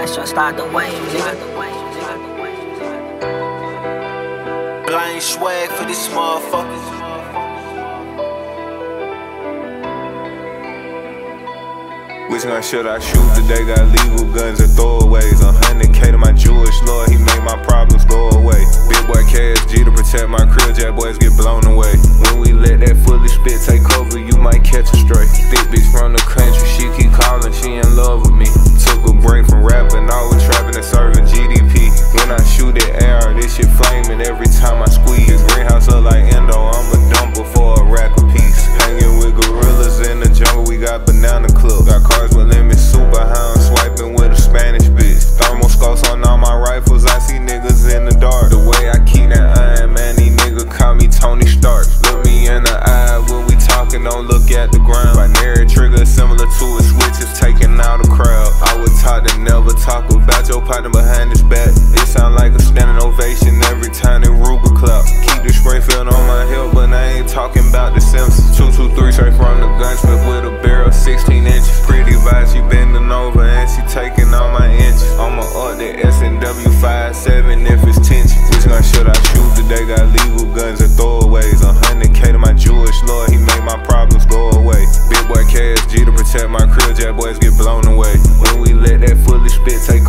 Watch us start the wave, nigga. Blind swag for this motherfucker. Which gun should I shoot today? Got legal guns and throwaways. 100K to my Jewish lord, he made my problems go away. Big boy KSG to protect my crib, jack boys get blown away. When we let that fully spit take over, you might catch a stray. Thick bitch from the country, she keep calling, she in love with me. Took a break from rapping, all with trapping and serving GDP. When I shoot it air, this shit flaming every time I squeeze. Greenhouse up like Endo, I'm a dumper for a rack of peace. Hanging with gorillas in the jungle, we got banana club. Got cars with limits, super hounds, swiping with a Spanish bitch. Thermal scopes on all my rifles, I see niggas in the dark. The way I keep that iron, man, these niggas call me Tony Stark. Look me in the eye when we talking, don't look at the ground. Binary trigger similar to a switch, it's taking out a crowd. I was taught to never talk about your partner behind his back. It sound like a standing ovation every time they Ruger clap. Keep the spray field on my hip, but I ain't talking about the Simpsons. 223 straight from the gunsmith with a barrel 16 inches. Pretty vibes, she bending over and she taking all my inches. I'ma up the S&W 57 if it's tension. Which gun should I shoot today? Got legal guns and throwaways. 100K to my Jewish lord, he made my problems go away. Big boy KSG to protect my crib, jack boys get blown away. When we let that fully spit take